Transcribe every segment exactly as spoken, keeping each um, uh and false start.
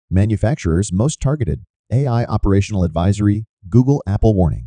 Manufacturers most targeted. A I operational advisory. Google Apple warning.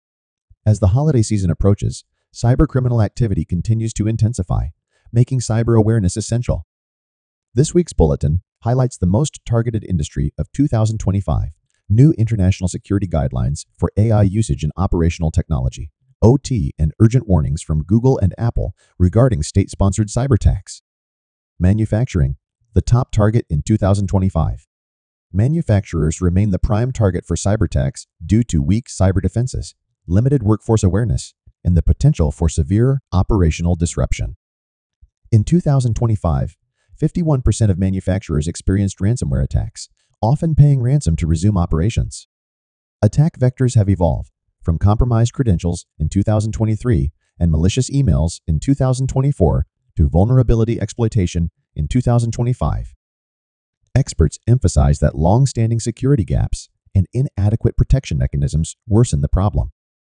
As the holiday season approaches, cybercriminal activity continues to intensify, making cyber awareness essential. This week's bulletin highlights the most targeted industry of two thousand twenty-five, new international security guidelines for A I usage in operational technology, O T, and urgent warnings from Google and Apple regarding state-sponsored cyberattacks. Manufacturing, the top target in two thousand twenty-five. Manufacturers remain the prime target for cyberattacks due to weak cyber defenses, limited workforce awareness, and the potential for severe operational disruption. In two thousand twenty-five, fifty-one percent of manufacturers experienced ransomware attacks, often paying ransom to resume operations. Attack vectors have evolved, from compromised credentials in two thousand twenty-three and malicious emails in two thousand twenty-four to vulnerability exploitation in two thousand twenty-five. Experts emphasize that long-standing security gaps and inadequate protection mechanisms worsen the problem.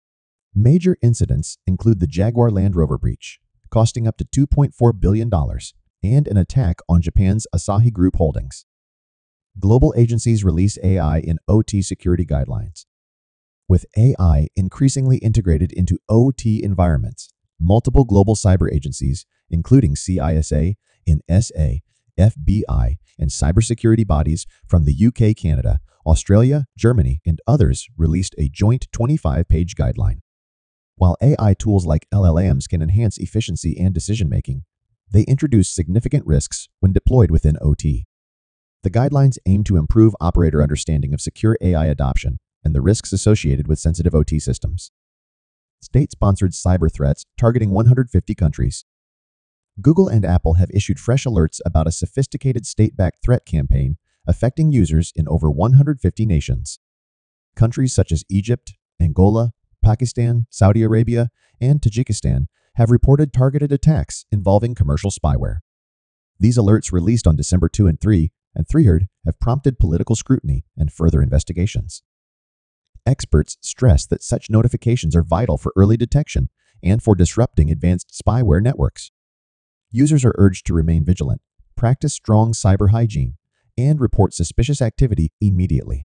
Major incidents include the Jaguar Land Rover breach, costing up to two point four billion dollars, and an attack on Japan's Asahi Group Holdings. Global agencies release A I in O T security guidelines. With A I increasingly integrated into O T environments, multiple global cyber agencies, including C I S A, N S A, F B I, and cybersecurity bodies from the U K, Canada, Australia, Germany, and others released a joint twenty-five page guideline. While A I tools like L L Ms can enhance efficiency and decision-making, they introduce significant risks when deployed within O T. The guidelines aim to improve operator understanding of secure A I adoption and the risks associated with sensitive O T systems. State-sponsored cyber threats targeting one hundred fifty countries. Google and Apple have issued fresh alerts about a sophisticated state-backed threat campaign affecting users in over one hundred fifty nations. Countries such as Egypt, Angola, Pakistan, Saudi Arabia, and Tajikistan have reported targeted attacks involving commercial spyware. These alerts, released on December second and third and third, have prompted political scrutiny and further investigations. Experts stress that such notifications are vital for early detection and for disrupting advanced spyware networks. Users are urged to remain vigilant, practice strong cyber hygiene, and report suspicious activity immediately.